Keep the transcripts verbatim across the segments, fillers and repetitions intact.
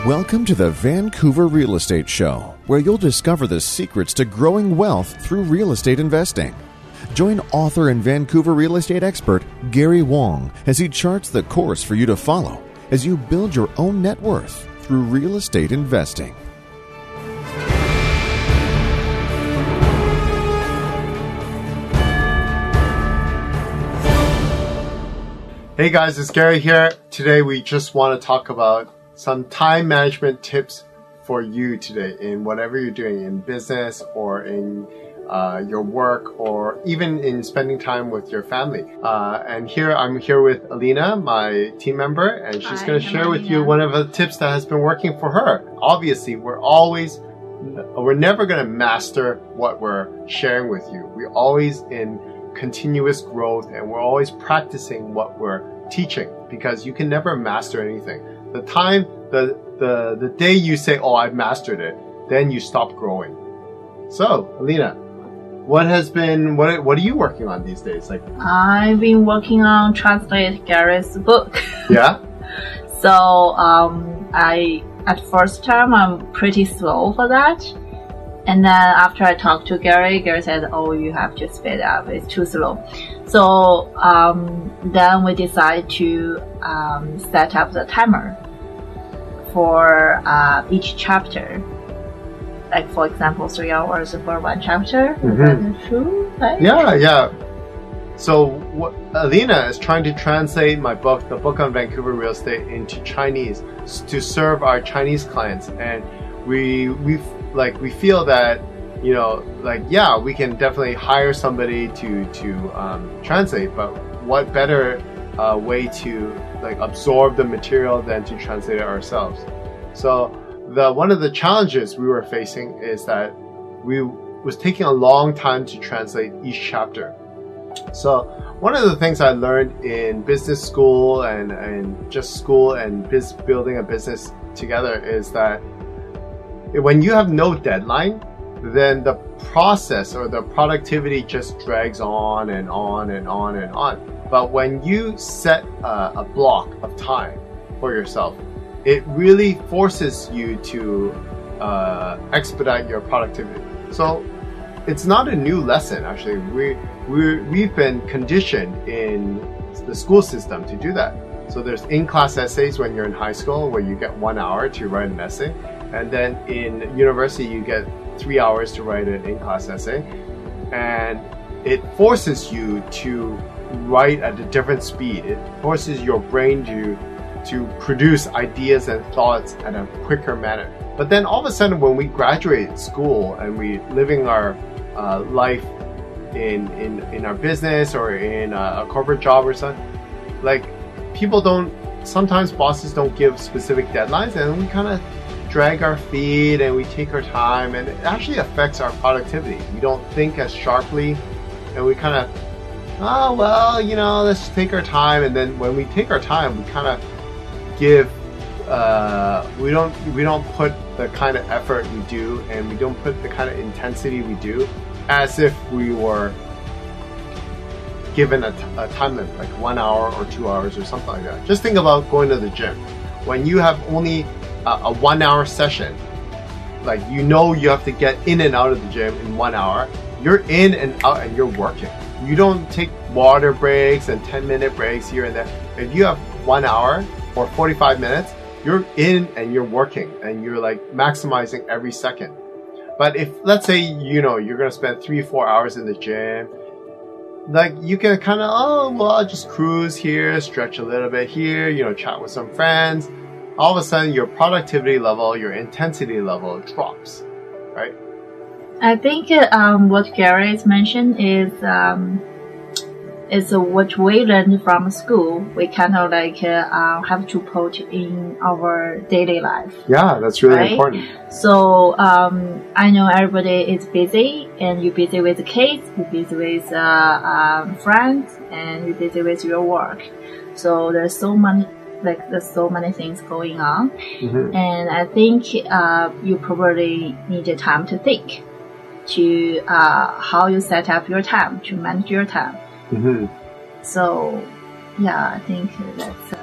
Welcome to the Vancouver Real Estate Show, where you'll discover the secrets to growing wealth through real estate investing. Join author and Vancouver real estate expert Gary Wong as he charts the course for you to follow as you build your own net worth through real estate investing. Hey guys, it's Gary here. Today we just want to talk about some time management tips for you today in whatever you're doing in business or in uh, your work or even in spending time with your family. Uh, and here I'm here with Alina, my team member, and she's going to share with you one of the tips that has been working for her. Obviously, we're always, we're never going to master what we're sharing with you. We're always in continuous growth and we're always practicing what we're teaching because you can never master anything. The time, the, the, the day you say, oh, I've mastered it, then you stop growing. So, Alina, what has been, what, what are you working on these days? Like, I've been working on translate Gary's book. Yeah? So, um, I, at first time, I'm pretty slow for that. And then after I talked to Gary, Gary said, oh, you have to speed up, it's too slow. So um, then we decided to um, set up the timer for uh, each chapter. Like, for example, three hours for one chapter. Mm-hmm. Is that true? Right? Yeah, yeah. So what, Alina is trying to translate my book, the book on Vancouver real estate, into Chinese to serve our Chinese clients. And we, we've like we feel that, you know, like, yeah, we can definitely hire somebody to to um, translate, but what better uh, way to like absorb the material than to translate it ourselves? So the one of the challenges we were facing is that we was taking a long time to translate each chapter. So one of the things I learned in business school and, and just school and biz building a business together is that when you have no deadline, then the process or the productivity just drags on and on and on and on. But when you set a, a block of time for yourself, it really forces you to uh, expedite your productivity. So it's not a new lesson, actually. We, we, we've been conditioned in the school system to do that. So there's in-class essays when you're in high school where you get one hour to write an essay. And then in university, you get three hours to write an in-class essay. And it forces you to write at a different speed. It forces your brain to, to produce ideas and thoughts at a quicker manner. But then all of a sudden, when we graduate school and we living our uh, life in, in, in our business or in a, a corporate job or something, like people don't, sometimes bosses don't give specific deadlines and we kind of drag our feet and we take our time, and it actually affects our productivity. We don't think as sharply and we kind of, oh, well, you know, let's take our time. And then when we take our time, we kind of give, uh, we don't, we don't put the kind of effort we do and we don't put the kind of intensity we do as if we were given a, a time limit, like one hour or two hours or something like that. Just think about going to the gym. When you have only a one hour session, like, you know, you have to get in and out of the gym in one hour. You're in and out and you're working. You don't take water breaks and ten minute breaks here and there. If you have one hour or forty-five minutes, you're in and you're working and you're like maximizing every second. But if, let's say, you know, you're going to spend three, four hours in the gym, like, you can kind of, oh, well, I'll just cruise here, stretch a little bit here, you know, chat with some friends. All of a sudden, your productivity level, your intensity level drops, right? I think um, what Gary has mentioned is um, is what we learned from school. We kind of like uh, have to put in our daily life. Yeah, that's really right? important. So um, I know everybody is busy, and you're busy with kids, you're busy with uh, um, friends, and you're busy with your work. So there's so many. Like, there's so many things going on. Mm-hmm. And I think uh, you probably need time to think to uh, how you set up your time, to manage your time. Mm-hmm. So, yeah, I think that's... Uh,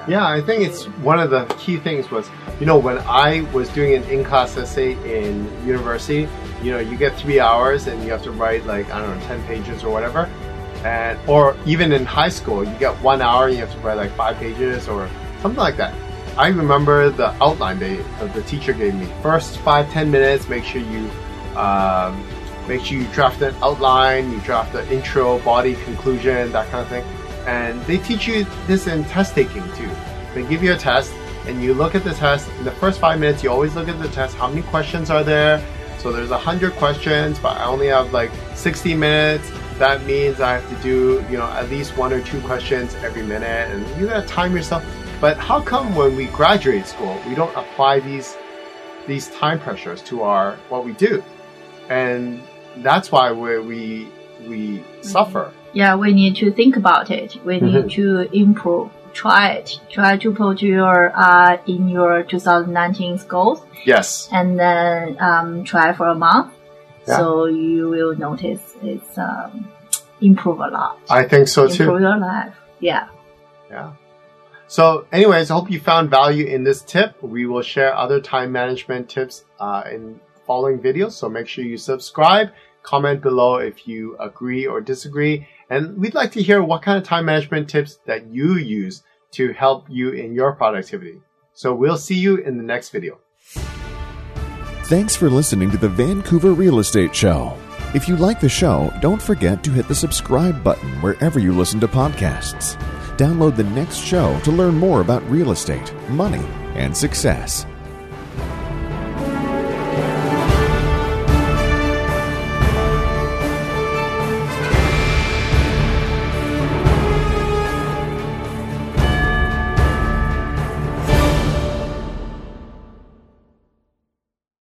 Yeah, I think it's one of the key things was, you know, when I was doing an in-class essay in university, you know, you get three hours and you have to write like, I don't know, ten pages or whatever. And, or even in high school, you get one hour and you have to write like five pages or something like that. I remember the outline they, the teacher gave me. First five, ten minutes, make sure you, um, make sure you draft an outline, you draft the intro, body, conclusion, that kind of thing. And they teach you this in test taking too. They give you a test and you look at the test. In the first five minutes, you always look at the test. How many questions are there? So there's a hundred questions, but I only have like sixty minutes. That means I have to do, you know, at least one or two questions every minute, and you gotta time yourself. But how come when we graduate school, we don't apply these these time pressures to our what we do? And that's why we we we suffer. Yeah, we need to think about it. We need to improve. Try it. Try to put your uh in your two thousand nineteen goals. Yes. And then um try for a month. Yeah. So you will notice it's um improve a lot. I think so too. Improve your life. Yeah. Yeah. So anyways, I hope you found value in this tip. We will share other time management tips uh in following videos. So make sure you subscribe, comment below if you agree or disagree. And we'd like to hear what kind of time management tips that you use to help you in your productivity. So we'll see you in the next video. Thanks for listening to the Vancouver Real Estate Show. If you like the show, don't forget to hit the subscribe button wherever you listen to podcasts. Download the next show to learn more about real estate, money, and success.